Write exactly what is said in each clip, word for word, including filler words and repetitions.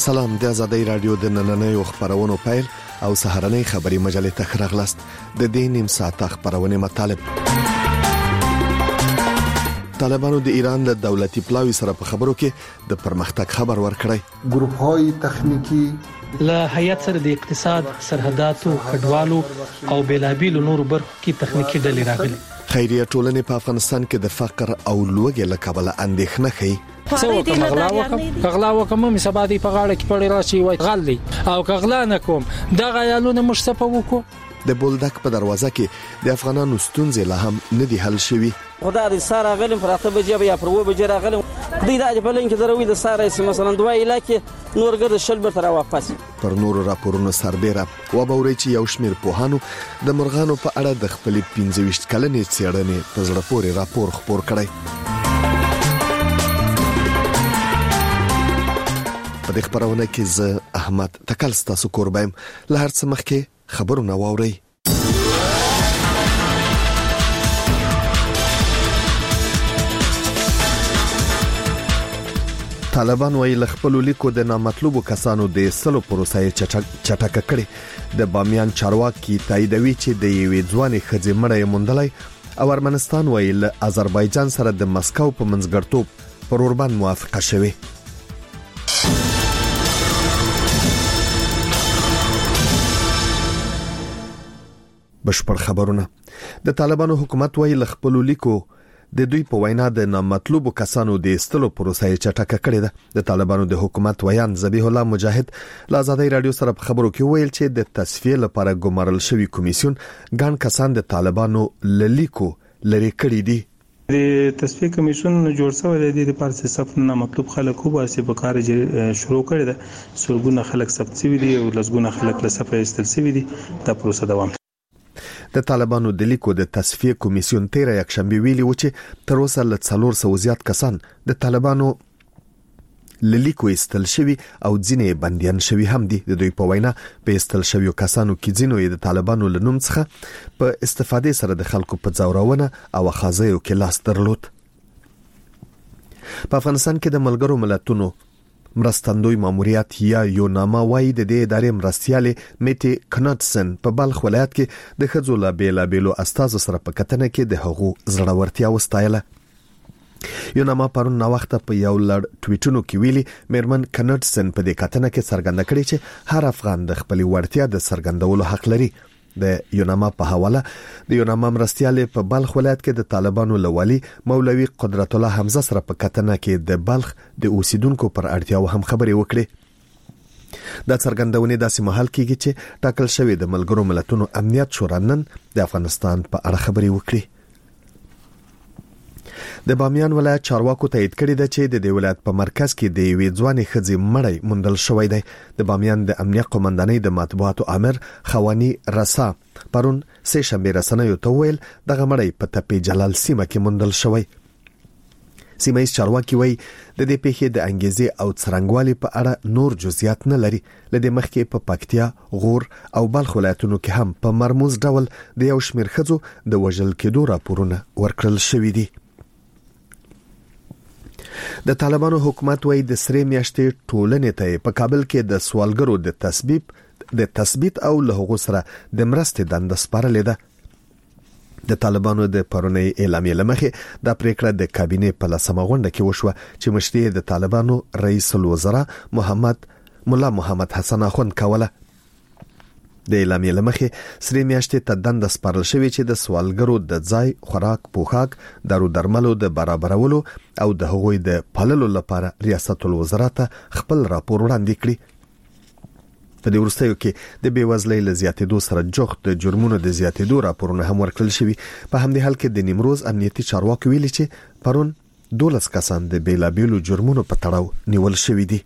سلام د آزادۍ رادیو د نننۍ خبرونو پیل او سهارنۍ خبري مجلې ته خراغلاست د دې نیم ساعت خبرونه مطالب. طالبانو د ایران د دولتي پلاوی سره په خبرو کې د پرمختګ خبر ورکړی. ګروپ‌های تخنیکی له هیئت سره د اقتصاد، سرحداتو، کډوالو او بیلابیلو نورو برخو کې تخنیکی ډلې راغلي. خیریه ټولنې په افغانستان کې د فقر او لوږې له کبله اندېښنه کوي. څو کوم غلا وکم غلا وکم مې سبا دی په غاړه کې پړې راشي وای غلې او کغلا نه کوم دغه یالونه مشتفه وکړو. د بولدک په دروازه کې د افغانانو ستونزې لا هم نه دي حل شوي. خدای دې ساره غلم پراته بجې یا پر و بجې راغلم دوی دا په لین کې دروي د ساره سي مثلا دوه علاقې نورګر شلبر تر واپس پر نورو راپورونو سربېره و بوري چې یو شمیر پوهانو د مرغانو په اړه د خپل پنځه ویشت کلنې څېړنې په زړه پورې راپور خپور کړی. په دې خبرونه کې زه احمد تکل ستاسو قربایم. له هر څه مخکې خبرونه واورئ. طالبان وايي ل خپل لیکو د نامطلوبو کسانو د سلو پروسې چټکه کړي. د بامیان چارواکي تاییدوي چې د یوې ځوانې ښځې مړی موندلی او ارمنستان وايي ل آذربایجان سره د مسکو په منځګړیتوب پر اوربند موافقه شوې. بشپړ خبرونه. د طالبانو حکومت وايي ل خپل لیکو د دوی په وینا د نامطلوبو کسانو د استلو پروسې چټکه کړې ده. د طالبانو د حکومت ویان ذبیح الله مجاهد له آزادۍ رادیو سره په خبرو کې ویل چې د تصفیه لپاره ګمارل شوی کمیسیون ګڼ کسان د طالبانو لیکو لري کړی دي. د تصفیه کمیسیون جوړ شوی دی د پارس صف نه مطلوب خلکو واسي په کار شروع کړی ده. سلګونه خلک ثبت شوی دي او لسګونه خلک له صفه استل شوی دي. دا پروسه دوام د طالبانو د لیکو د تصفیه کمیسیون تیر یک شنبه ویلي و چې تر اوسه له څلور سوه زیات کسان د طالبانو لیکو استل شوی او ځینې بنديان شوی هم دي. د دوی په وینا په استل شویو کسانو کې ځینو د طالبانو له نوم څخه په استفادې سره د خلکو په ځورونه او خازیو کې لاس درلود. په افغانستان کې د ملګرو ملتونو مرستندوی ماموریت یا یوناما وايي د دې ادارې مرستيالې میټي کناتسن په بلخ ولایت کې د خځو لا بیلا بیلو استازو سره په کتنه کې د حقوق زړورتیا وستایله. یوناما پرون نو وخت په یو لړ ټویټونو کې ویلي میرمن کناتسن په دې کتنه کې څرګنده کړې چې هر افغان د خپل وړتیا د څرګندولو حق لري. د یوناما په حواله د یوناما مرستيالې په بلخ ولایت کې د طالبانو لوالي مولوي قدرت الله حمزه سره په کتنه کې د بلخ د اوسیدونکو پر اړتیاو هم خبرې وکړي. دا څرګندونه داسې مهال کېږي چې ټاکل شوی د ملګرو ملتونو امنیت شورا نن د افغانستان په اړه خبرې وکړي. د بامیان ولایت چارواکو تایید کړی دی چې د دې ولایت په مرکز کې د یوې ځوانې ښځې مړی موندل شوی دی. د بامیان د امنیت قومندانۍ د مطبوعاتو امر خوانی رسا پرون سه شنبه رسنیو ته ویل دغه مړی په تپې جلال سیمه کې موندل شوی. سیمه ییز چارواکي وایي د دې پیښې د انګیزې او څرنګوالي په اړه نور جزئیات نه لري. لدې مخکې په پکتیا، غور او بلخ ولایتونو کې هم په مرموز ډول د یو شمېر ښځو د وژل کېدو راپورونه ورکړل شوي دي. د طالبانو حکومت وايي د سری میاشتې ټولنې ته په کابل کې د سوالګرو د تثبیت د تثبیت او له هغو سره د مرستې دنده سپارلې ده. د طالبانو د پرونی اعلامیې لمخې د پریکړه د کابینې په لسمه غونډه کې وشوه چې مشري د طالبانو رئیس الوزرا محمد مولا محمد حسن اخوند کوله. د اعلامیې لمخې سری میاشتې ته دنده سپارل شوې چې د سوالګرو د ځای، خوراک، پوښاک، دارو درملو د برابرولو او د هغوی د پاللو لپاره ریاست الوزرا ته خپل راپور وړاندې کړي. په دې وروستیو کې د بیوزلۍ له زیاتېدو سره جوخت د جرمونو د زیاتېدو راپورونه هم ورکړل شوي. په همدې حال کې د نیمروز امنیتي چارواکي ویلي چې پرون دولس کسان د بیلابیلو جرمونو په تړاو نیول شوي دي.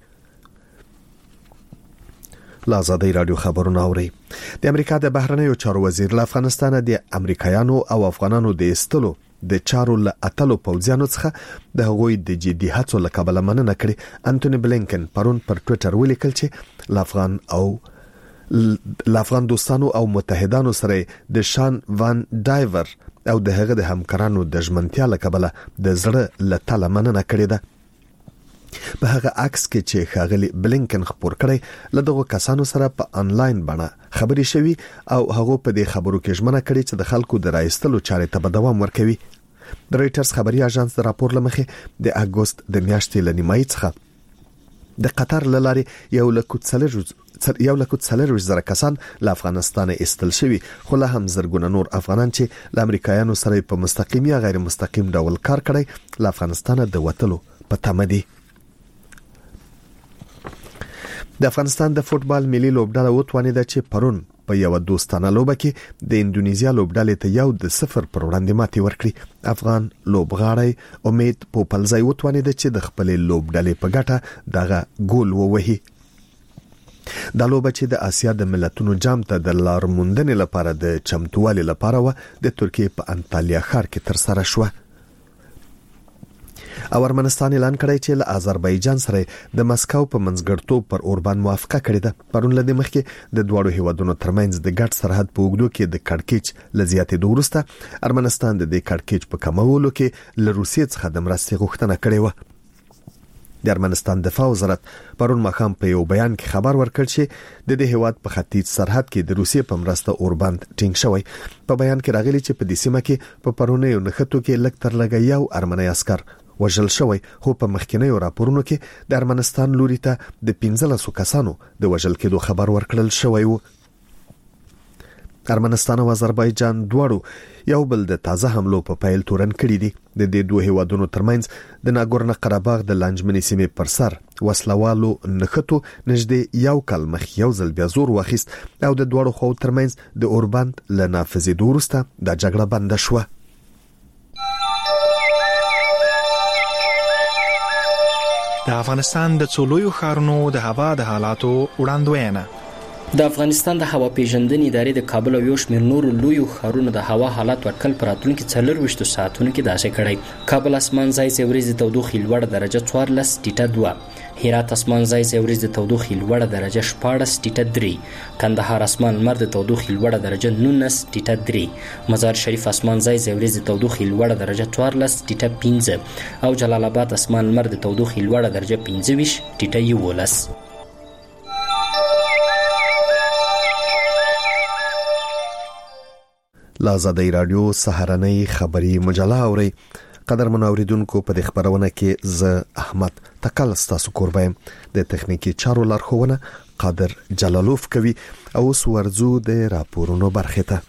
له آزادۍ رادیو خبرونه اورئ. د امریکا د بهرنیو چارو وزیر له افغانستان د امریکایانو او افغانانو د استلو د چارو له اتلو پوځیانو څخه د هغوی د جدي هڅو له کبله مننه کړې. انټونی بلینکن پرون پر ټویټر ولیکل چې افغان او افغان دوستانو او متحدانو سره د شان وان ډایور او د هغه د همکارانو د ژمنتیا له کبله د زړه له تله مننه کړې ده. په هغه عکس کې چې ښاغلي بلینکن خبر کړی لدغه کسانو سره په انلاین بڼه خبري شوي او هغه په دې خبرو کې ژمنه کړې چې د خلکو د راایستلو چارې ته به دوام ورکوي. د رويټرز خبري اژانس د راپور لمخې د اګوست د میاشتې لنیمای څخه د قطر لاري یو لکه یو لکه څلور زره کسان له افغانستان ایستل شوي، خو له هم زرګونه نور افغانان چې له امریکایانو سره په مستقیم یا غیر مستقیم ډول کار کړی له افغانستان د وټلو په تمه دي. د افغانستان د فوتبال ملي لوبډله وتوانیده چې پرون په یو دوستانه لوبه کې د اندونیزیا لوبډلې ته یو د صفر پر وړاندې ماتې ورکړي. افغان لوبغاړی امید پوپلزای وتوانیده چې د خپل لوبډلې په ګټه دغه ګول ووهي. دا لوبه چې د آسیا د ملتونو جام ته د لار موندنې لپاره د چمتووالي لپاره و د ترکیې په انطالیا ښار کې تر سره شوه. او ارمنستان اعلان کړی چې له آذربایجان سره د مسکو په منځګړتوب پر اوربان موافقه کړې ده. پرون له دې مخکې د دوړو هیوادونو ترمنځ د ګډ سرحد په اوږدو کې د کړکېچ لزیاتې دوروسته ارمنستان د دې کړکېچ په کمولو کې له روسیې څخه د مرستې غوښتنه کړې و. د ارمنستان دفاع وزارت پرون مخام په یو بیان کې خبر ورکړ چې د دې هیواد په ختیځ سرحد کې د روسیې په مرسته اوربند ټینګ شوی. په بیان کې راغلی چې په دې سیمه کې په پرونیو نښتو کې لږ تر لږه یو ارمنی عسكر وژل شوی، خو په مخکینیو راپورونو کې د ارمنستان لوري ته د پنځلسو کسانو د وژل کېدو خبر ورکړل شوی و. ارمنستان او آذربایجان دواړو یو بل د تازه حملو په پیل تورن کړی دي. د دې دوه هیوادونو ترمنځ د ناګورنو قرهباغ د لانجمنې سیمې پر سر وسلوالو نښتو نږدې یو کال مخ یو ځل بیا زور واخیست او د دواړو خو ترمنځ د اوربند له نافذېدو وروسته د جګړه بنده شوه. د افغانستان د څولویو ښارونو د هوا د حالاتو وړاندوینه. د افغانستان د هوا پیژندنې ادارې د کابل او یو شمېر نورو لویو ښارونو د هوا حالات ورکل پر راتلونکي څلور ویشتو ساعتونو کې داسې کړی. کابل اسمان ځای ځای ورځې تودوخې لوړه درجه څوارلس ټیټه دوه، هرات اسمان ځای ځای ورځې تودوخې لوړه درجه شپاړس ټیټه درې، کندهار اسمان لمر د تودوخې لوړه درجه نولس ټیټه درې، مزار شریف اسمان ځای ځای ورځې تودوخې لوړه درجه څوارلس ټیټه پنځه او جلال آباد اسمان لمر د تودوخې لوړه درجه پنځه ویشت ټیټه یولس. لازادی رادیو سهارنۍ خبری مجله اوري. قدر منوریدونکو په دې خبرونه کې ز احمد تکل ستاسو قربایم د تخنیکی چارو لارښوونه قادر جلالوف کوي او سورزو د راپورونو برخه ته.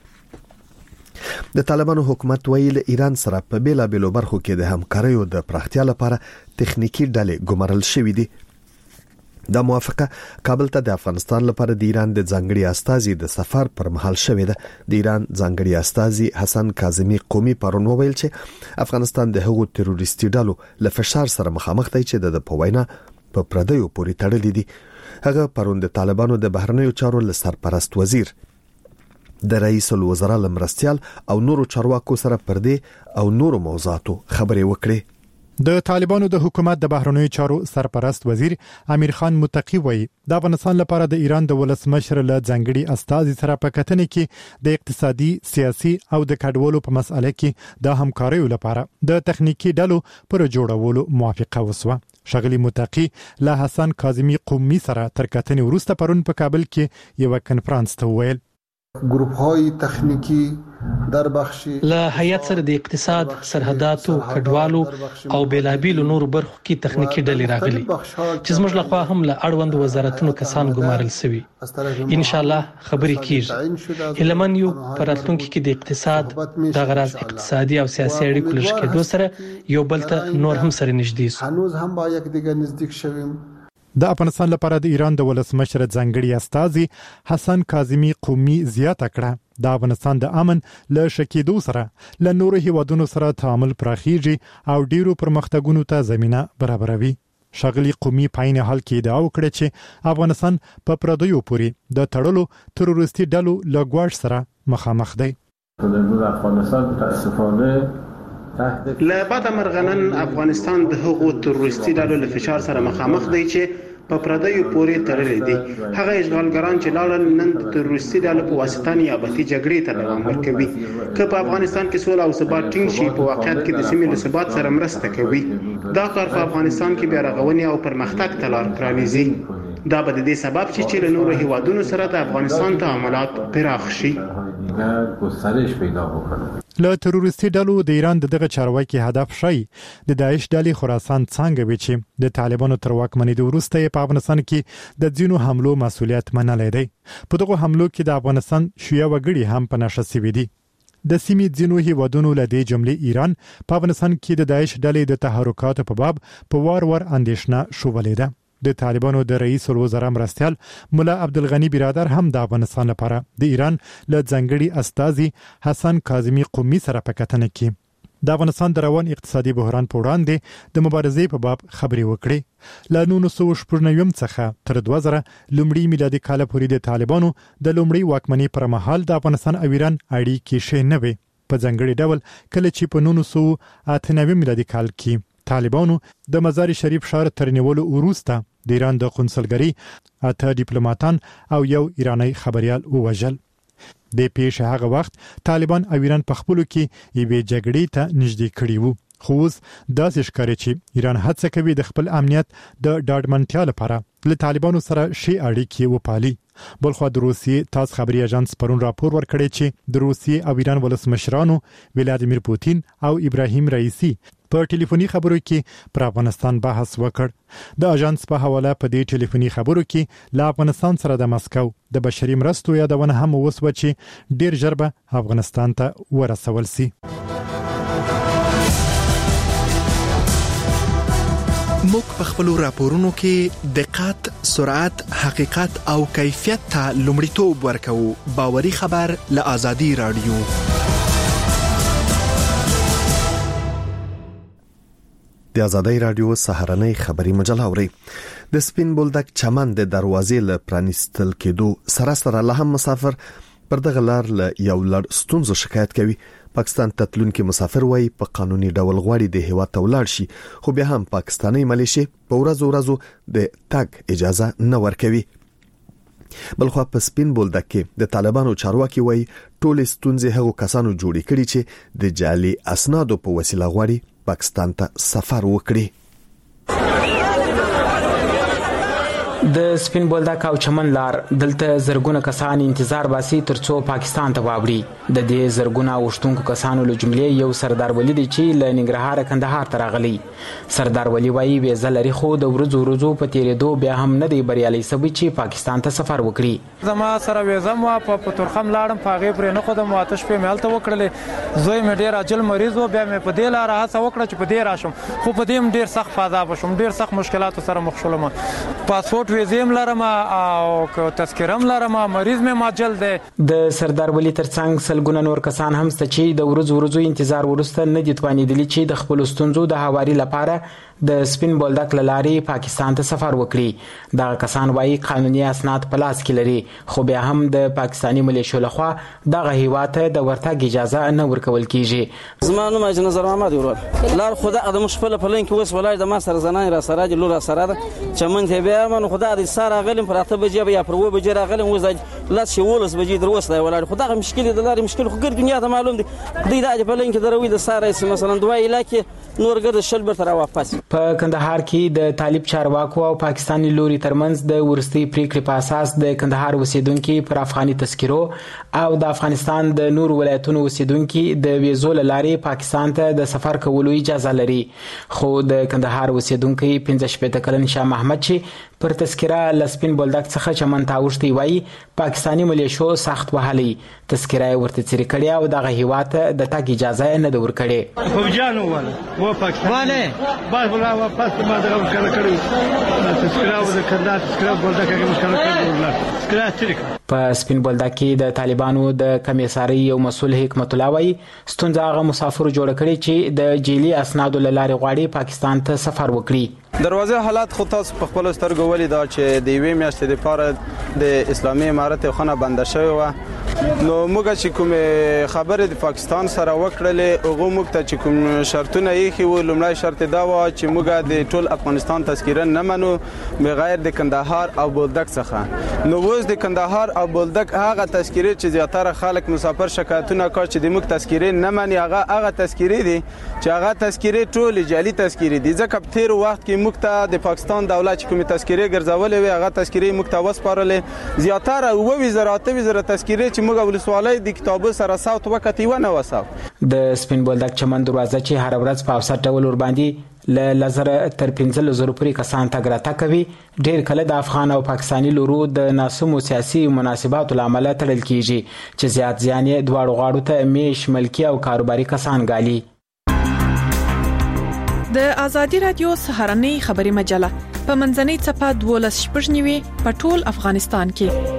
د طالبانو حکومت ویل ایران سره په بیلا بیلو برخو کې د همکاریو د پراختیا لپاره تخنیکی ډلې ګمارل شوې دي. دا موافقه کابل ته د افغانستان لپاره د ایران د ځانګړي استازي د سفر پر مهال شوې ده. د ایران ځانګړي استازي حسن کاظمی قومي پرون وویل چې افغانستان د هغو تروریستي ډلو له فشار سره مخامخ دی چې د پوینا په پردیو پورې تړلې دي. هغه پرون د طالبانو د بهرنیو چارو له سرپرست وزیر د رئیس الوزرا لمرستيال او نورو چارواکو سره پر دې او نورو موضوعاتو خبرې وکړي. د طالبانو د حکومت د بهرنیو چارو سرپرست وزیر امیر خان متقی وایي د افغانستان لپاره د ایران د ولسمشر له ځانګړي استازي سره په کتنې کې د اقتصادي، سیاسي او د کډوالو په مسأله کې د همکاریو لپاره د تخنیکی ډلو پر جوړولو موافقه وسوه. شغلی متقی له حسن کاظمی قومي سره تر کتنې وروسته پرون په کابل کې یو کنفرانس ته ویل گروپ های تخنیکی در بخش له هیئت سره د اقتصاد، سرحداتو، کډوالو او بیلابیلو نورو برخو کې تخنیکی ډلې راغلي چې زموږ لخوا هم له اړوند وزارتونو کسان ګمارل شوي. ان شاء الله خبرې کیږي. هلمن یو پر راتلونکي کې د اقتصاد د غراض اقتصادي او سیاسي اړیکو لږ کېدو سره یو بل ته نور هم سره نږدې شو. هنوز هم با یک دیگر نزدیک شویم. د افغانستان لپاره د ایران د ولسمشر ځانګړي استازي حسن کاظمی قومي زیاته کړه د افغانستان د امن له شکیدو سره له نورو هیوادونو سره تعامل پراخیږي او ډیرو پرمختګونو ته زمينه برابروي. شغلی قومي پاین حال کې دا وکړه چې افغانستان په پردیو پورې د تړلو تروریستي ډلو لګوړ سره مخامخ دی. د افغانستان تاسفانه لا بعد مرغنن افغانستان د هغو تروریستي ډلو له فشار سره مخامخ دی چې په پردیو پورې تړلې دي. هغه اشغالګران چې لاړل نن د تروریستي ډلو په واسطه نیابتي جګړې ته دوام ورکوي. که په افغانستان کې سوله او ثبات ټینګ شي په واقعیت کې د سیمې له ثبات سره مرسته کوي. دا کار په افغانستان کې بیا رغونې او پرمختګ ته لار پرانیزي. دا به د دې سبب شي چې له نورو هیوادونو سره د افغانستان تعاملات پراخ شي. له تروریستي ډلو د ایران دغه چارواکي هدف شي د داعش ډلې خراسان څنګه وی چې د طالبانو تر واکمنۍ وروسته په افغانستان کې د ځینو حملو مسولیت منلای دی. په دغه حملو کې د افغانستان شیعه وګړي هم په نشه سوي دي. د سیمې ځینو هیوادونو له دې جملې ایران په افغانستان کې د داعش ډلې د تحرکاتو په باب په وار وار اندېښنه شوولې ده. د طالبانو د رئیس الوزرا مرستیال مولا عبدالغنی برادر هم د افغانستان لپاره د ایران له ځنګړي استازي حسن کاظمی قومي سره په کتنه کې د افغانستان د روان اقتصادي بحران په وړاندې د مبارزې په باب خبرې وکړې. له نولس سوه شپږ نوي څخه تر دوه زره لومړي میلادي کال پورې د طالبانو د لومړي واکمنۍ پر مهال د افغانستان او ایران اړیکې شې نه وي. په ځنګړي ډول کله چې په نولس سوه اته نوي میلادي کال کې طالبانو د مزار شریف ښار تر نیولو وروسته د ایران د قونسلګری اته ډیپلوماټان او یو ایرانی خبريال ووژل. د پیښې هغه وخت طالبان او ایران په خپلو کې یوې جګړې ته نږدې کړي وو. خو اوس داسې ښکاري چې ایران هڅه کوي د خپل امنیت د ډاډمنتیا لپاره له طالبانو سره شي اړیکې وپالي. بلخو د روسیې تاس خبري اژانس پرون راپور ورکړی چې د روسیې او ایران ولسمشرانو ولادیمیر پوتین او ابراهیم رئیسی په ټلیفوني خبرو کې پر افغانستان بحث وکړ. د اژانس په حواله په دې ټلیفوني خبرو کې له افغانستان سره د مسکو د بشري مرستو یادونه هم وسوه چې ډیر ژر به افغانستان ته ورسول سي. موږ په خپل راپورونو کې دقت، سرعت، حقیقت او کیفیت ته لومړیتوب ورکوو. باوري خبر له آزادي رادیو. د آزادۍ رادیو سهارنۍ خبری مجله اوري. د سپین بولدک چمن د دروازې له پرانیستل کېدو سره سره له هم مسافر پر دغه لار له یو لړ ستونزو شکایت کوي. پاکستان ته تلونکي مسافر وایي په قانوني ډول غواړي د هیواد ته ولاړ شي، خو بیا هم پاکستاني ملیشي په ورځو ورځو د تګ اجازه نه ورکوي. بلخو په سپین بولدک کې د طالبانو چارواکي وایي ټول ستونزې هغو کسانو جوړې کړي چې د جعلي اسنادو په وسیله غواړي پاکستان ته سفر وکړي. د سپین بولدک او چمن لار دلته زرګونه کسان انتظار باسي ترڅو پاکستان ته واوړي. د دې زرګونه اوشتونکو کسانو له جملې یو سردار ولی دی چې له ننګرهار کندهار ته راغلی. سردار ولی وایي ویزه لري خو د ورځو ورځو په تیریدو بیا هم نه دی بریالي سوي چې پاکستان ته سفر وکړي. زما سره ویزه مو په ترخم لاړم په هغه پرې نه خودم آتش په مالته وکړلې. زوی مې ډیر عاجل مریض و، بیا مې په دې لار هڅه وکړه چې په دې راشم، خو په دې ډیر سخت فاضا بشم، ډیر سخت مشکلاتو سره مخ شولم. پاسپورت ویزه لرم او تذکرم لرم، مریض مې ماجل دی. د سردار ولی ترڅنګ سلګونه نور کسان هم ست چې د ورځو ورځو انتظار ورسته نه دي توانیدلی چې د خپل ستونزو د هواري لپاره د سپین بولدک لارې پاکستان ته سفر وکړي. دا کسان وایي قانوني اسناد په لاس کې لري، خو بیا هم د پاکستاني ملیشو لخوا دغه هیواد ته د ورتګ اجازه نه ورکول کیږي. زما نوم اجازه نظر محمد ورور لار خدا د مشفله پلین کې وس ولای د ما سره زنان را سره د لور سره ده چمن ته بیا من خدا د ساره غلم پر اته بجې یا پر و بجې راغلم وځي لاس شي ولس بجې دروسه ولای خدا مشکل د لارې مشکل خو ګر دنیا ته معلوم دي. د دې پلین کې دروي د ساره مثلا دوه علاقې نور ګر شل بر تر واپس. په کندهار کې د طالب چارواکو او پاکستاني لوري ترمنځ د ورستي پریکړې په اساس د کندهار اوسیدونکو پر افغاني تذکرو او د افغانستان د نور ولایتونو اوسیدونکو د ویزو لارې پاکستان ته د سفر کولو اجازه لري. خو د کندهار اوسیدونکو پنځه شپږ کلن شاه محمد چې پر تذکره لسپین بولدک څخه چمن تاوشتي وایي پاکستاني ملیشو سخت وهلي تذکره ورته چری کړی او دغه هیواد د تګ اجازه نه د ور کړی. فوجانو ولا و پاکستانه باز ولا واپس ما دغه مشکل کړی تذکره و د کندهار تذکره بولدک کې مشکل کړی تذکره چری په سپین بولدک کې د طالبانو د کمیساري یو مسول حکمت الله وایي ستونزه هغه مسافر جوړ کړي چې د جیلی اسنادو لارې غواړي پاکستان ته سفر وکړي. دروازه حالات خو تاسو په خپل سترګو ولې دا چې د یوې میاشتې لپاره د اسلامي امارت خونه بنده شوی و نو موږ چې کوم خبره د پاکستان سره وکړلې هغه موږ ته چې کوم شرطونه یې خو لومړی شرط دا و چې موږ د ټول افغانستان تذکره نه منو بغیر د کندهار او بولدک څخه. نو اوس د کندهار او بولدک هغه تذکره چې زیاتره خلک مسافر شکایتونه کوي چې د موږ تذکره نه مني هغه هغه تذکره دي چې هغه تذکره ټول جعلي تذکره دي. ځکه په تیر وخت کې موږ ته د پاکستان دولت کومه تذکره ګرځولې وي هغه تذکره موږ ته وسپارلې زیاتره او وزارت وزارت تذکره چې موږ ولسوالۍ د کتابو سره ساوت وخت یې ونه وساو. د سپین بولدک چمن دروازه چې هر ورځ په اوسط ډول ور باندې ل لزر تر پنځه زره پورې کسان تګ راتګ کوي. ډېر کله د افغان او پاکستاني لورو د ناسمو سیاسي مناسباتو لامل تړل کیږي چې زیات زیان یې دواړو غاړو ته میش ملکی او کاروباري کسان ګالي. د ازادي رادیو سهارنۍ خبري مجله په منځنۍ صفحه دولس شپږ نیوي په ټول افغانستان کې.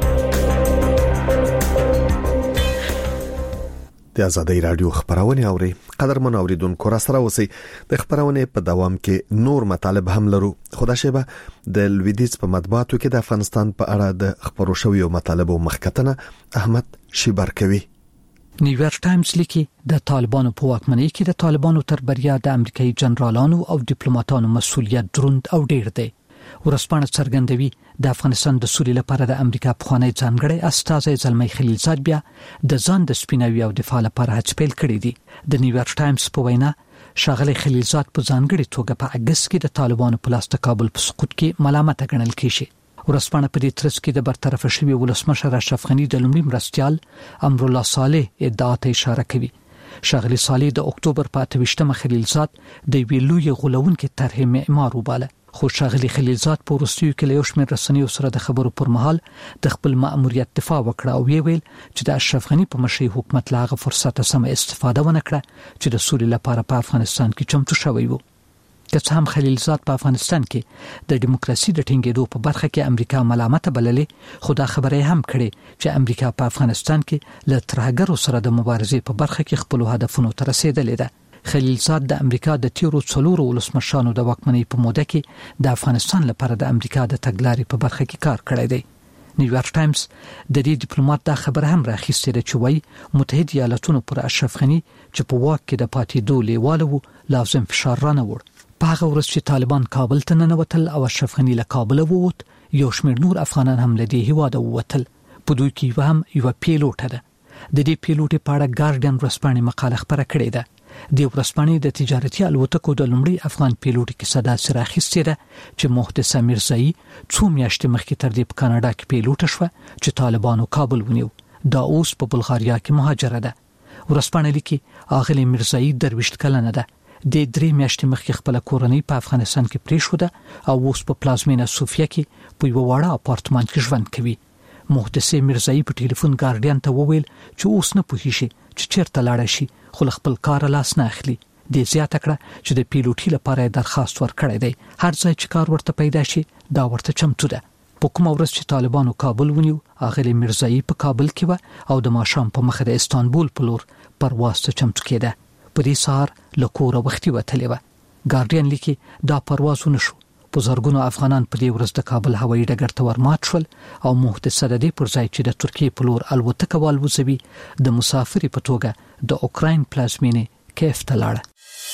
د ازادي رادیو خبرونه اوري قدرمن اوریدونکو را سره اوسئ. د خبرونه په دوام کې نور مطالب هم لرو. خدا شیبه د لویدیز په مطبوعاتو کې د افغانستان په اړه د خبرو شویو مطالبو مخکتنه احمد شیبر کوي. نیویارک ټایمز لیکي د طالبانو په واکمنۍ کې د طالبانو تر بریا د امریکایي جنرالانو او ډیپلوماټانو مسؤلیت دروند او ډیر دی. ورسپانه څرګندوي د افغانستان د سولې لپاره د امریکا پخوانی ځانګړی استازی زلمی خلیلزاد بیا د ځان د سپیناوي او دفاع لپاره هڅې پیل کړې دي. د نیویارک ټایمز په وینا شاغلی خلیلزاد په ځانګړي توګه په اگست کې د طالبانو په لاس د کابل په سقوط کې ملامت ګڼل کیږي. ورسپانه په دې ترڅ کې د برطرف شوی ولسمشر اشرف غنی د لومړي مرستيال امرالله صالح ادعا ته اشاره کوي. شاغلی صالح د اکتوبر په اته ویشتمه خلیلزاد د ویلوی غولونکو طرح معمار وباله. خو شاغلی خلیلزاد په وروستیو کې له یو شمېر رسنیو سره د خبرو پر مهال د خپل مأموریت دفاع وکړه او ویل چې د اشرف غنی په مشرۍ حکومت لاغه فرصت سم استفاده ونه کړه چې د سولې لپاره په افغانستان کې چمتو شوی وو. که څه هم خلیلزاد په افغانستان کې د دیموکراسي د ټینګېدو په برخه کې امریکا ملامت بللې خو دا خبره هم کړې چې امریکا په افغانستان کې له ترهګرو سره د مبارزې په برخه کې خپل هدفونو ته رسیدلې ده. خلیلزاد د امریکا د تیرو څلورو ولسمشرانو د واکمنۍ په موده کې د افغانستان لپاره د امریکا د تګلارې په برخه کې کار کړی دی. نیویارک ټایمز د دې ډیپلوماټ دا خبر هم راخیستې ده چې وايي متحده ایالاتونو پر اشرف غنی چې په واک کې د پاتې دوه لیواله لازم فشار رانه وړ. په هغه ورځ چې طالبان کابل ته ننوتل او اشرف غنی له کابل ووت یو شمېر نور افغانان هم له دې هیواده ووتل. په دوی کې هم یو پیلوټ ده. د دې پیلوټ په اړه ګارډین ورځپاڼې مقاله خبره کړې ده. د ورځپاڼې د تجارتي الوتکو د لومړي افغان پیلوټ کې صدا سره اخیستې ده چې محدث میرزایی څو میاشتې مخکې تر دې په کاناډا کې پیلوټ شوه چې طالبانو کابل ونیو. دا اوس په بلغاریا کې مهاجره ده. ورځپاڼه لیکي اغلی میرزایی درویشت کلنه ده. د درې میاشتې مخکې خپل کورنۍ په افغانستان کې پریښوده او اوس په پلازمینه صوفیا کې په یو وړه اپارتمان کې ژوند کوي. محدث میرزایی په ټلیفون ګارډین ته وویل چې اوس نه پوهیږي چې چیرته لاړ شي خو خپل کار لاس نه اخلي. د زیاته کړه چې د پیلوټي لپاره درخواست ورکړی دی. هر ځای چې کار ورته پیدا شي دا ورته چمتو ده. په کومه ورځ چې طالبانو کابل ونیو اغلی میرزایی په کابل کې و او د ماښام په مخه د استانبول په لور پرواز ته چمتو کېده. په دې سهار له کوره وختي وتلې وه. ګارډین لیکي دا پرواز ونه شو. په زرګونو افغانان په دې ورځ د کابل هوایي ډګر ته ورمات شول او محدث د دې پر ځای چې د ترکیې په لور الوتکه والوځوي د مسافر په توګه د اوکراین پلازمینې کیف ته لاړه.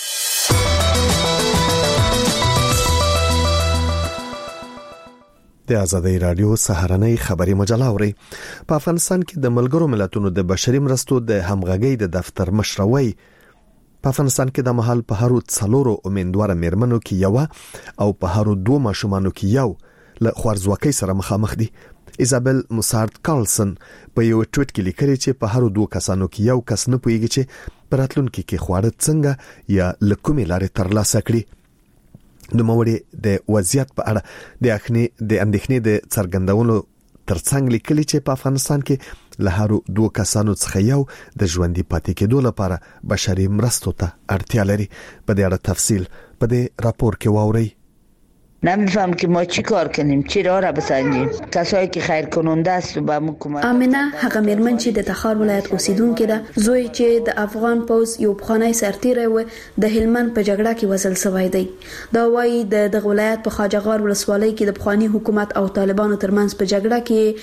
د ازادي رادیو سهارنۍ خبري مجله اوري. په افغانستان کې د ملګرو ملتونو د بشري مرستو د همغږۍ د دفتر مشروي په افغانستان کې د محل په هرو څلورو امیندوار میرمنو کې یو او په هرو دوه ماشومانو کې یو له خوارزواکۍ سره مخامخ دي. ایزابل موسارد کارلسن په یو ټویټ کې لیکلي چې په هرو دوه کسانو کې یو کس نه پوهیږي چې په راتلونکي کې خواړه څنګه یا له کومې لارې ترلاسه کړي. د موړې د وضعیت په اړه د اخني د اندېښنې د څرګندولو ترڅنګ لیکلي چې په افغانستان کې له هرو دوه کسانو څخه یو د ژوندۍ پاتې کېدو لپاره بشري مرستو ته اړتیا لري. په دې اړه تفصیل په دې راپور کې واورئ. نمیفهم که ما چی کار کنیم، چی راه را بسنجیم. کسایی که خیر کننده است و به حکومت. امینه هغه میرمن چې د تخار ولایت اوسیدونکې ده، زوی چې د افغان پوز یو پخوانی سرتیری و د هلمند په جګړه کې وژل شوی دی. دا وایي د دغه ولایت په خواجهغار ولسوالۍ کې د پخوانی حکومت او طالبانو ترمنځ په جګړه کې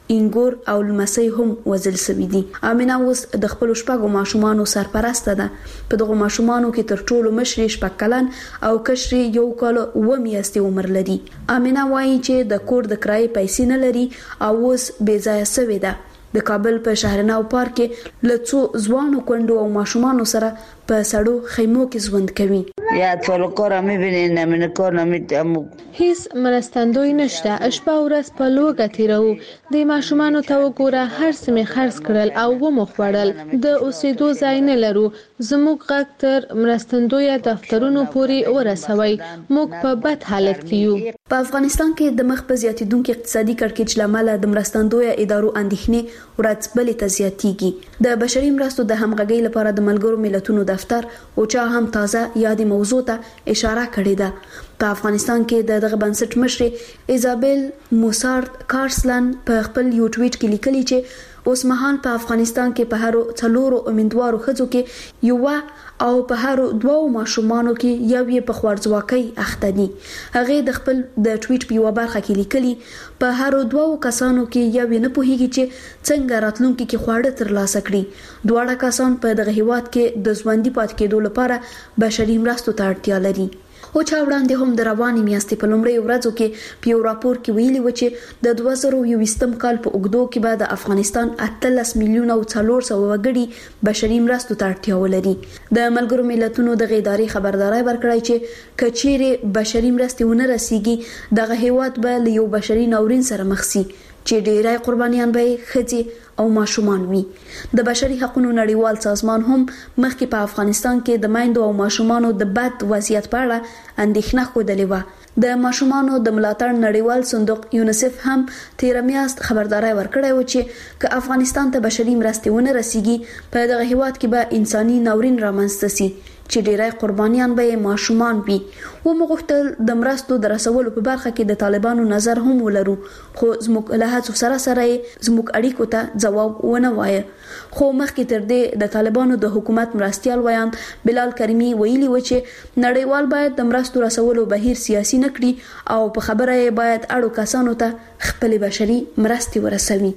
انګور او لمسي هم وزل سوي دي. امینه اوس د خپل شپږو ماشومانو سرپرسته ده. په دغه ماشومانو کې تر ټولو مشري شپږ کلن او کشري یو کال و میاشتې عمر لري. امینه وایي چې د کور د کرایې پیسې نه لري او اوس بې ځایه سوي ده. د کابل په شهرناو پارک کې لڅو ځوانو کندو او ماشومانو سره په سړو خیمو کې ژوند کوي. یا ټول کور مې نه من کور نه مې هیڅ مرستندوی نشته. شپه ورځ په لوګه تیرو. د ماشومانو ته وګوره هر څه مې خرڅ کړل او و مخ وړل. د اوسېدو ځای نه لرو. زموږ غږ تر مرستندوی دفترونو پورې ورسوي. موږ په بد حالت کې یو. په افغانستان کې د مخ په زیاتیدونکو اقتصادي کړکېچ لامل د مرستندوی ادارو اندېښنې ورځ بلې ته زیاتېږي. د بشري مرستو د همغږۍ لپاره د ملګرو ملتونو دفتر او چا هم تازه یادې موضوع ته اشاره کړې ده. په افغانستان کې د دغه بنسټ مشر ایزابل موسارد کارسلن په خپل یو ټویټ کې لیکلي چې اوس مهال په افغانستان کې په هر څلورو امیدوارو ښځو کې یو او په هر دوو ماشومانو کې یو یې په خوارځواکۍ اخته دي. هغه د خپل د ټویټ په یو برخه کې لیکلي په هر دوو کسانو کې یو نه پوهیږي چې څنګه راتلونکي کې خواړه ترلاسه کړي. دواړه کسان په دغه هیواد کې د ژوندۍ پاتې کېدو لپاره بشري مرستو ته اړتیا لري. او چا وړاندې هم د رواني میاشتې په لومړۍ ورځو کې په یو راپور کې ویلي و چې د دوه زره یوویشتم کال په اوږدو کې به د افغانستان اتلس میلیونه او څلور سوه وګړي بشري مرستو ته اړتیا ولري. د ملګرو ملتونو د ادارې خبرداري ورکړی چې کچېرې بشري مرستې ونه رسیږي دغه هیواد به له یو بشري ناورین سره مخ شي چې ډېرای قربانیان به ښځې او ماشومان وي. د بشري حقوقو نړیوال سازمان هم مخکې په افغانستان کې د میندو او ماشومانو د بد وضعیت په اړه اندېښنه خوده و. د ماشومانو د ملاتړ نړیوال صندوق یونیسف هم تیر میاشت خبرداري ورکړی و چې که افغانستان ته بشري مرستې ونه رسیږي په دغه هیواد کې به انساني ناورین رامنځته شي چې ډېرای قربانیان به ماشومان وي. و مغوښتل د مرستو د رسولو په برخه کې د طالبانو نظر هم ولرو خو زموږ له هڅو سره سره زموږ اړیکو ته ځواب ونه وایه. خو مخکې تر دې د طالبانو د حکومت مرستيال ویاند بلال کریمی ویلي و چې نړیوال باید د مرستو رسولو بهیر سیاسي نه کړي او په خبره یې باید اړو کسانو ته خپل بشري مرستې ورسوي.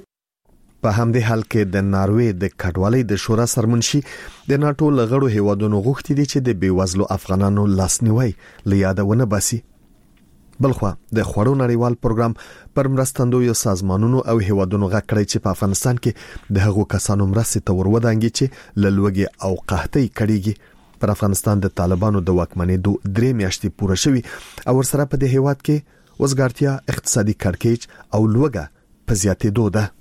په همدې حال کې د ناروې د کډوالۍ د شورا سرمنشي د ناتو لغړو هیوادونو غوښتي دي چې د بیوزلو افغانانو لاسنیوي لیادونه باسي. بلخوا د خوړو نړیوال پروګرام پر مرستندویو سازمانونو او هیوادونو غکړی چې په افغانستان کې د هغو کسانو مرستې ته ورودانګي چې للوګي او قحطۍ کړيږي. پر افغانستان د طالبانو د واکمنۍ دوه درې میاشتې پوره شوي او ورسره په دې هیواد کې وزګارتیا اقتصادي کړکېچ او لوګه په زیاتېدو ده.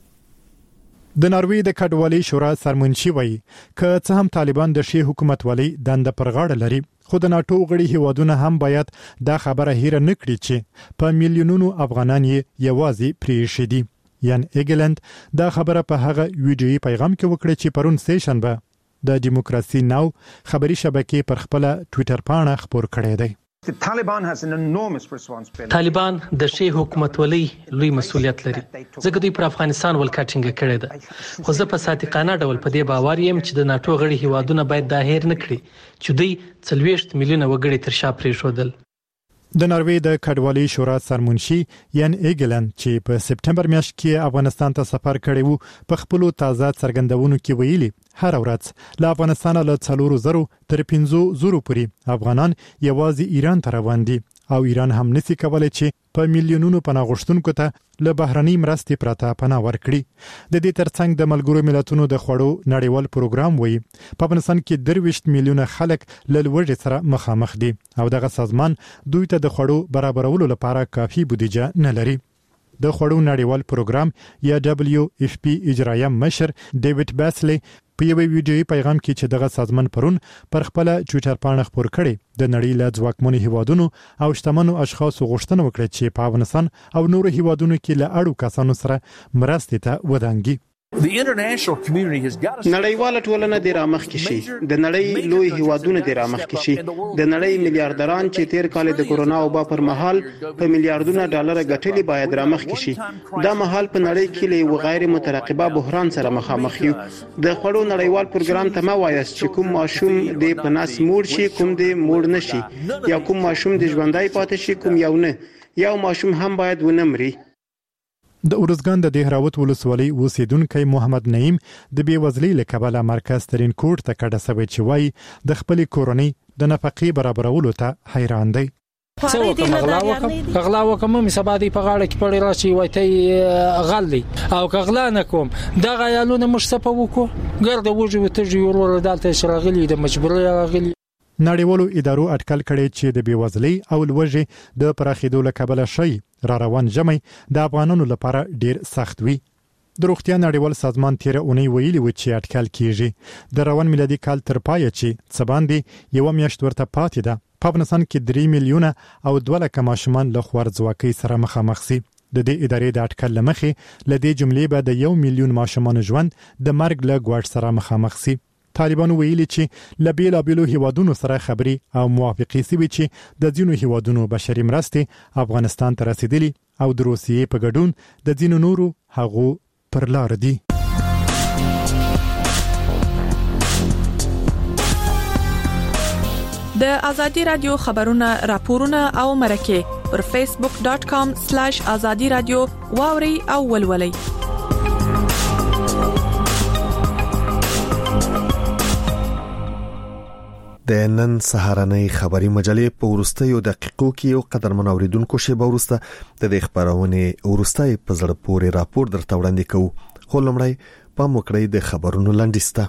د ناروې د کډوالۍ شورا سرمنشي وایي که څه هم طالبان د شی حکومت والی دنده پر غاړه لري خو د ناتو غړي هیوادونه هم باید دا خبره هیر نه کړي چې په میلیونونو افغانان یې یوازې پریښي دي. یان ایګلند دا خبره په هغه ویډیوي پیغام کې وکړه چې پرون سه شنبه د دیموکراسي ناو خبري شبکې پر خپل ټوئیټر پاڼه خبر کړی دی. طالبان د شی حکومت ولي لوی مسؤلیت لري ځکه دوی پر افغانستان ولکټینګ کړی ده. خو زه په صادقانه ډول په دې باور یم چې د ناتو غړي هیوادونه باید دا هیر نه کړي چې دوی څلويشت میلیونه وګړي تر شا پریښودل. د ناروې د کډوالۍ شورا سرمنشي یان ایګلند چې په سپټمبر میاشت کې افغانستان ته سفر کړی وو په خپل تازه څرګندونو کې ویلي هر ورځ له افغانستان له څلور زرو تر پنځه زرو پورې افغانان یوازې ایران ته روان دي او ایران هم نسی کولای چې په میلیونونو پناه غوښتونکو ته له بهرنۍ مرستې پرته پناه ورکړي. د دې ترڅنګ د ملګرو ملتونو د خوړو نړیوال پروګرام وایي په افغانستان کې درويشت میلیونه خلک له لوږې سره مخامخ دي او دغه سازمان دوی ته د خوړو برابرولو لپاره کافي بودیجه نه لري. د خوړو نړیوال پروګرام یا دبليو اف پی اجرایه مشر ډیوډ باسلی په یو ویډیوي پیغام کې چې دغه سازمان پرون پر خپل ټوئیټر پاڼه خبر کړي د نړۍ له ځواکمنو هیوادونو او شتمنو اشخاصو غوښتنه وکړه چې په افغانستان او نورو هیوادونو کې له اړو کسانو سره مرستې ته ودانګي. نړیواله ټولنه د رامخ کې شي د نړۍ لوی هیوادونه د رامخ کې شي د نړۍ میلیارډران چې تیر کال د کورونا وبا پر مهال په میلیارډونو ډالر ګټلي باید رامخ کې شي. دا مهال په نړۍ کې له غیر مترقبه بحران سره مخامخ یو. د خوړو نړیوال پروګرام ته ما وایست چې کوم ماشوم د پناس موړ شي کوم د موړ نشي یا کوم ماشوم د ژوندۍ پاتې شي کوم یو نه یو ماشوم هم باید ونه مري. د اورزګان د دهراوت ولسوالۍ اوسیدونکو محمد نعیم د بیوزلۍ له کبله مرکز ترين کوټ ته کډه سوي چې وای د خپل کورنۍ د نفقې برابرولو ته حیران دی. څه وکم غلا وکم غلا وکم مې سبا دی په غاړه کې پړې راشي وای ته غلي او غلا نه کوم دغه یالونه مش صفه وکړو ګرد وجو ته جوړول دالته شراغلي د مجبوري راغلي. نړیوالو ادارو اټکل کړي چې د بیوزلۍ او لوږې د پراخېدو له کبله شي را روان جمع د افغانانو لپاره ډیر سخت وي. د روغتیا نړیوال سازمان تیر اونۍ ویلي و چې اټکل کیږي د روان میلادي کال تر پای چې څه باندې یو میاشت ورته پاتې ده په افغانستان کې درې میلیونه او دوه لک ماشومان له خوارځواکۍ سره مخامخ سي. د دې ادارې د اټکل لمخې لدې جملې به د یو میلیون ماشومان ژوند د مرګ له ګواښ سره مخامخ سي. طالبانو ویلي چې لبیل ابلو هیوادونو سره خبري او موافقې سوي چې د ځینو هیوادونو بشري مرستې افغانستان ته رسیدلي او د روسیې په ګډون د ځینو نورو هغو پر لار دي. د ازادي رادیو خبرونه راپورونه او مرکه پر فیسبوک ډاټ کام سلیش ازادي رادیو واوري او ولولي. د نن سهارنۍ خبري مجلې په ورستیو دقیقو کې یو قدر منوریدونکو شیبه ورسته د دې خبرونه ورستای په زړه پورې راپور درته وړاندې کوو. خو لمړی په موکړی د خبرونو لاندسته.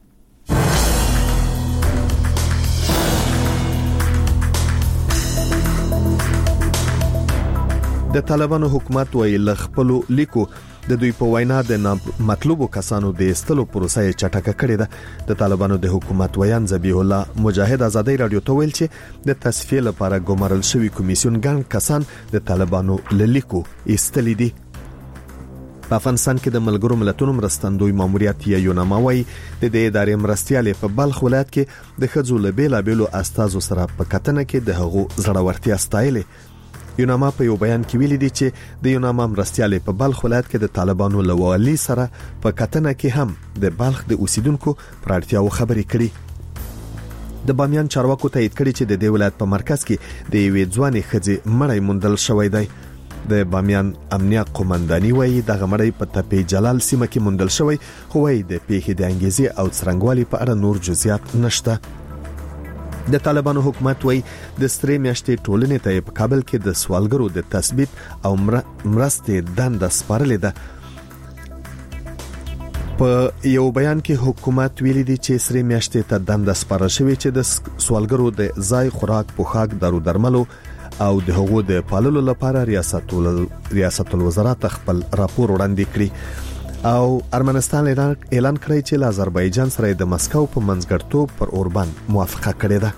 د طالبانو حکومت وی لخپلو لیکو د دوی په وینا د مطلوبو کسانو د استلو پروسه چټکه کړې ده. د طالبانو د حکومت ویان ذبیح الله مجاهد ازادي رادیو ته ویل چې د تصفیه لپاره ګمارل شوی کمیسیون ګڼ کسان د طالبانو لیکو استلې دي. په افغانستان کې د ملګرو ملتونو مرستندوی ماموریت یا یوناموي د دې ادارې مرستيالې په بلخ ولایت کې د خځو له بیلابېلو استازو سره په کتنه کې د هغو زړورتیا ستایلې. یوناما په یو بیان کې ویلي دي چې د یوناما مرستيالې په بلخ ولایت کې د طالبانو له والي سره په کتنه کې هم د بلخ د اوسیدونکو پر اړتیاو خبرې کړي. د بامیان چارواکو تایید کړي چې د دې ولایت په مرکز کې د یوې ځوانې ښځې مړی موندل شوی دی. د بامیان امنیه قومنداني وایي دغه مړی په تپې جلال سیمه کې موندل شوی خو وایي د پیښې د انګیزې او څرنګوالي په اړه نور جزئیات نشته. د طالبانو حکومت وایي د سترې میاشتې ټولنې ته په کابل کې د سوالګرو د تثبیت او مرستې دنده سپارلې ده. په یو بیان کې حکومت ویلي دی چې سترې میاشتې ته دنده سپارل شوې چې د سوالګرو د ځای خوراک پوښاک دارو درملو او د هغو د پاللو لپاره ریاست ریاست الوزرات خپل راپور وړاندې کړی. او ارمنستان اعلان کړی چې له آذربایجان سره د مسکو په منځګړیتوب پر اوربان موافقه کړې ده.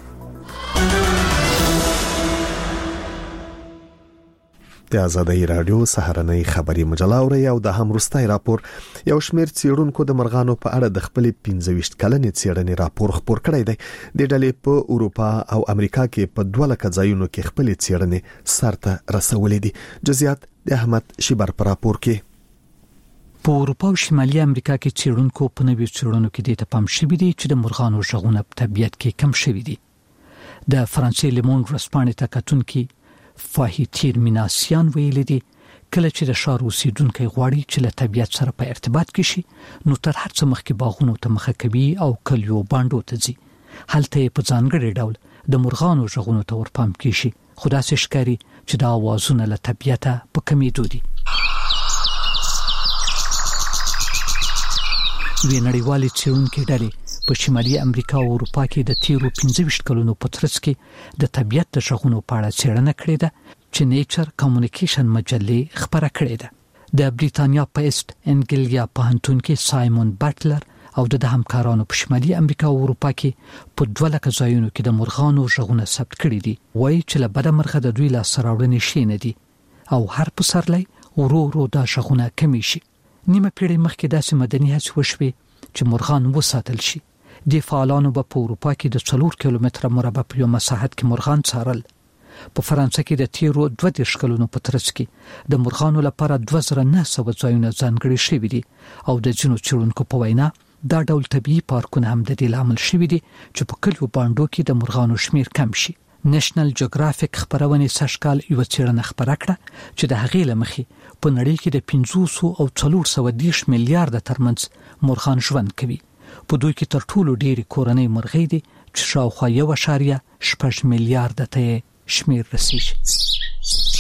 د ازادي رادیو سهارنۍ خبري مجله اوري او د هم روستای راپور یو شمیر څېړونکو د مرغانو په اړه د خپل پنځه ویشت کلنې څېړنې راپور خپور کړی دی. د ډلې په اروپا او امریکا کې په دوه لک ځایونو کې خپل څېړنې سرته رسولې دي. جزئیات د احمد شیبر پر راپور کې. په اروپا او شمالي امریکا کې څېړونکو په نوي څېړنو کې د پام شوی دي چې د مرغانو ژغونه په طبيعت کې کم شوی دي. د فرانسې لیمون ورسپانې ته کتونکي فاهیتیر میناسیان ویلي دي کله چې د شار اوسیدونکو غواړي چې له طبيعت سره په ارتباط کې شي نو تر هر څه مخکې باغونو ته مخه کوي او کلیو باندو ته ځي. هلته په ځانګړي ډول د مرغانو ژغونو ته ورپام کیږي. خو داسې ښکاري چې دا اوازونه له طبيعت په کمیدو دي. وی نړیوالې څېړونکو ډلې په شمالي امریکا او اروپا کې د تیرو پنځه ویشت کلونو په ترڅ کې د طبيعت د ژغونو په اړه څېړنه کړې ده چې نیچر کمیونیکیشن مجلې خبره کړې ده. د بریتانیا په ایست انګلیا پوهنتون کې سایمون بټلر او د همکارانو په شمالي امریکا او اروپا کې په دوه لک ځایونو کې د مرغانو ژغونه ثبت کړي دي. وایي چې له بده مرغه د دوی لا سراوړنې شي نه دي او هر پسرلی ورو ورو دا ژغونه کمی شي. نیمه پیړۍ مخکې داسې مدني هڅې وشوې چې مرغان وساتل شي. د فعالانو په اروپا کې د څلور کیلومتره مربع په یو مساحت کې مرغان څارل. په فرانسې کې د تیرو دوه دیرش کلونو په ترڅ کې د مرغانو لپاره دوه زره نه سوه ځایونه ځانګړي شوي دي او د ځینو څېړونکو په وینا دا ډول طبيعي پارکونه هم د دې لامل شوي دي چې په کلیو باندو کې د مرغانو شمیر کم شي. نېشنل جیوګرافیک خبرونه سږکال یو څېړنه خبره کړه چې د هغې لمخې په نړۍ کې د پنځوس او څلور سوه دیش میلیارډ ترمنځ مرغان ژوند کوي. په دوی کې تر ټولو ډېری کورنۍ مرغۍ دي چې شاوخوا یو اشاریه شپږ میلیارډ ته شمیر رسیږي.